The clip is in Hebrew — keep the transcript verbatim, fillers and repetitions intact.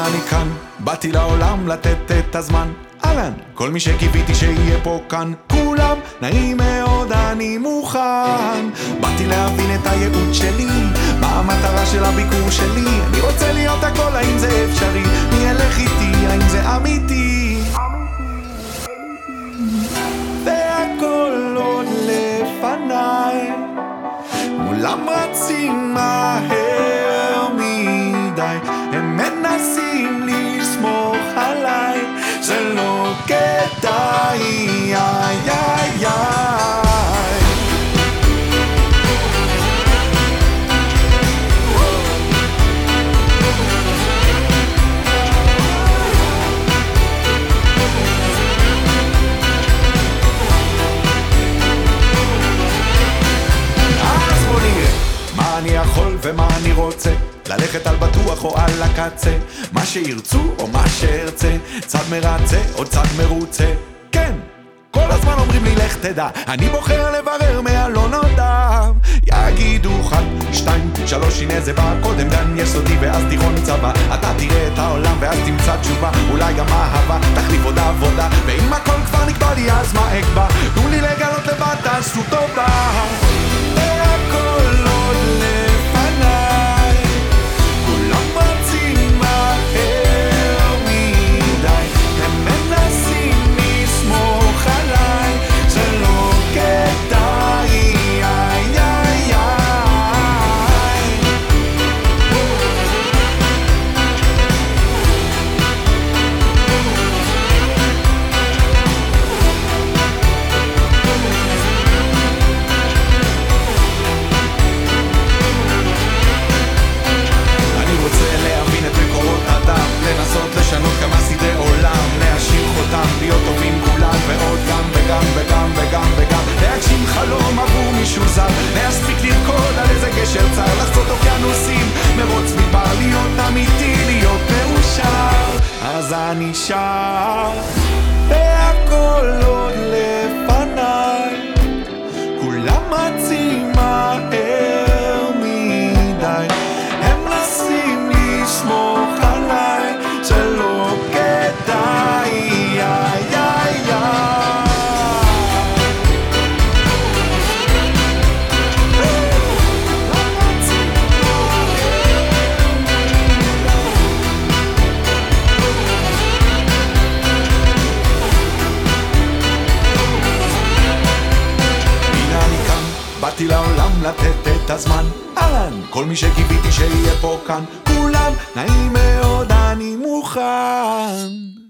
אני כאן, באתי לעולם לתת את הזמן. אהלן, כל מי שקיוויתי שיהיה פה כאן. כולם נעים מאוד, אני מוכן. באתי להבין את הייעוד שלי, מה המטרה של הביקור שלי. אני רוצה להיות הכל, האם זה אפשרי? מי ילך איתי, האם זה אמיתי? והכל עוד לפניי, מולם רצים מהר מדי. הם מנסים לסמוך עליי, זה לא כדאי, איי איי איי. אז בוא נראה מה אני יכול ומה אני רוצה, ללכת על בטוח או על הקצה, מה שירצו או מה שארצה, צד מרצה או צד מרוצה. כן, כל הזמן אומרים לי לך תדע, אני בוחר לברר מהלא נודע. יגידו חד, שתיים, שלוש, הנה זה בא, קודם גן יסודי ואז תיכון צבא. אתה תראה את העולם ואז תמצא תשובה, אולי גם אהבה תחליף עוד עבודה. ואם הכל כבר נקבע לי אז מה אקבע, תנו לי לגלות לבד, תעשו טובה. והכל עוד לפניי, כולם רצים מהר מדי. הם מנסים לסמוך עליי, זה לא כדאי, איי איי איי. אני רוצה להבין את מקורות הדם, לנסות לשנות כמה סדרי עולם, להשאיר חותם, להיות טובים כולם, ועוד גם וגם וגם וגם וגם להגשים חלום עבור מישהו זר, להספיק לרקוד על איזה גשר צר, לחצות אוקיינוסים, מרוץ מדבר, להיות אמיתי, להיות מאושר. אז אני שר, והכל עוד לפניי, כולם רצים מהר מדי. הם מנסים לסמוך עליי, זה לא כדאי, איי איי איי. הנה אני כאן, באתי לעולם לתת את הזמן. אהלן, כל מי שקיוויתי שיהיה פה כאן. כולם נעים מאוד, אני מוכן.